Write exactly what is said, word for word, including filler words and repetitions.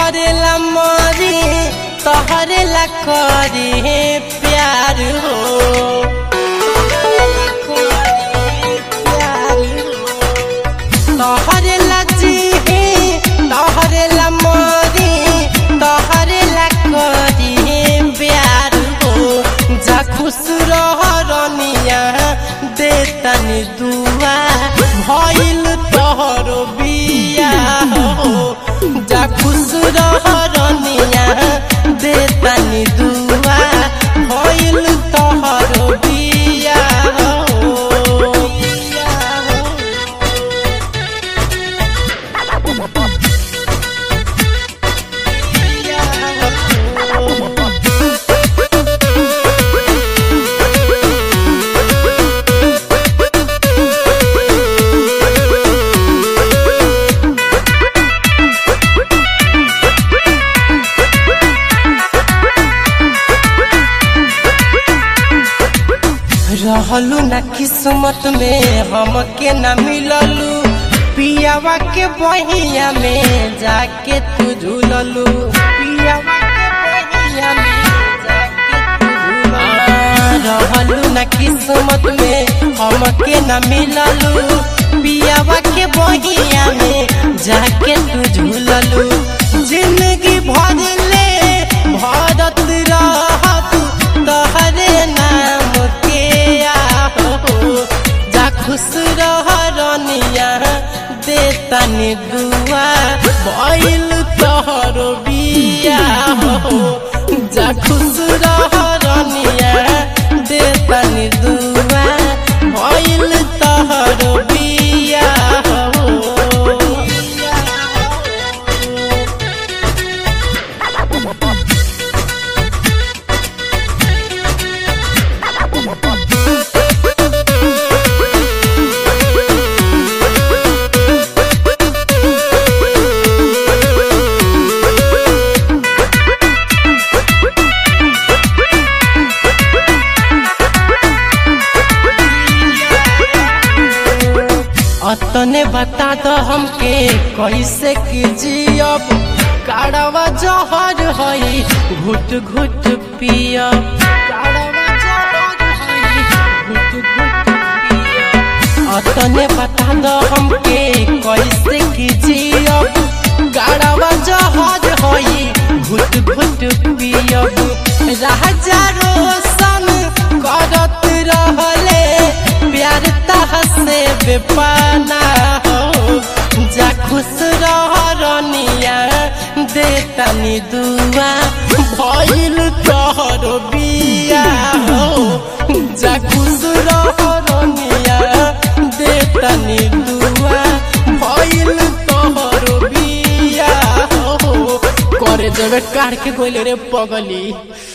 तोहरे ला मरी तोहरे ला करी प्यार हो तोहरे ला जी तोहरे ला मरी तोहरे ला करी प्यार हो जा खुश रह रनिया दे तनी दुआ भइल तोहरो बिया हो जा खुश रह रनिया दे तनी दुआ भइल तोहरो बिया हो रहलू ना किस्मत में हमके ना मिललू पियावा के बहिया में जाके तू झूललू पियावा के बहिया में जाके तू झूललू रहलू ना किस्मत में हमके ना मिललू पियावा के बहिया में जाके तू झूललू जिंदगी भर ले भरत रहत तोहरे नाम के जा खुश रह रनिया दे तनी दुआ भइल तोहरो बिया हो जा खुश रह रनिया दे तनी दुआ भइल तोहरो बिया हो अतने बता दो हमके कैसे की जियब काड़वा जहर हई घुट घुट पियब काड़वा जहर हई घुट घुट पियब अतने बता दो हमके कैसे की जियब काड़वा जहर हई घुट घुट पियब राजा रोशन करत रहले प्यार तहसे बेपाना हो जा खुश रह रनिया दे तनी दुआ भइल तोहरो बिया हो जा खुश रह रनिया दे तनी दुआ भइल तोहरो बिया हो करे देवे काट के गोले रे पगली।